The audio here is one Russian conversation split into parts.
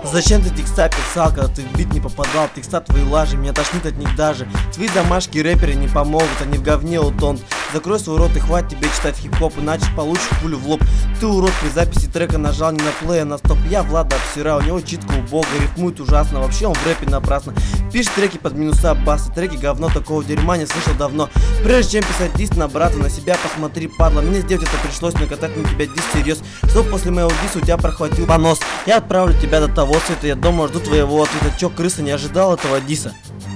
Зачем ты текста писал, когда ты в бит не попадал? Текста твои лажи, меня тошнит от них даже. Твои домашки рэперы не помогут, они в говне утонут. Закрой свой рот и хватит тебе читать хип-хоп, иначе получишь пулю в лоб. Ты, урод, при записи трека нажал не на плей, а на стоп. Я Влада обсираю, у него читка убого, рифмует ужасно, вообще он в рэпе напрасно. Пишет треки под минуса баса, треки говно, такого дерьма не слышал давно. Прежде чем писать дис на брата, на себя посмотри, падла. Мне сделать это пришлось, накатать на тебя дис всерьез, чтоб после моего диса у тебя прохватил понос. Я отправлю тебя до того света, я дома жду твоего ответа. Чё, крыса, не ожидал этого диса?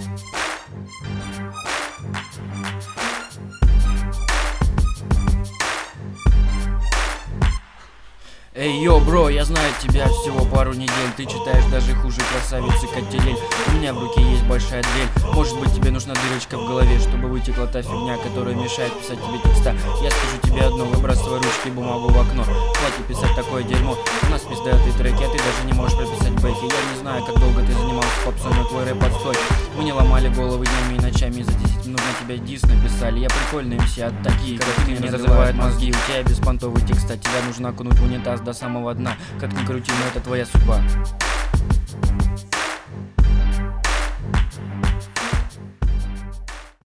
Эй, йо, бро, я знаю тебя всего пару недель. Ты читаешь даже хуже красавицы Кателель. У меня в руке есть большая дрель. Может быть, тебе нужна дырочка в голове, чтобы вытекла та фигня, которая мешает писать тебе текста. Я скажу тебе одно: выбрасывай ручки и бумагу в окно. Хватит писать такое дерьмо. У нас пиздатые треки, а ты даже не можешь прописать бэки. Я не знаю, как долго ты занимался попсой, но твой рэп отстой. Мы не ломали головы днями и ночами, и за 10 минут на тебя дис написали. Я прикольный МС, а такие, как ты, мне разрывают мозги. У тебя беспонтовый текста, тебя нужно окунуть в унитаз до самого дна. Как ни крути, но это твоя судьба.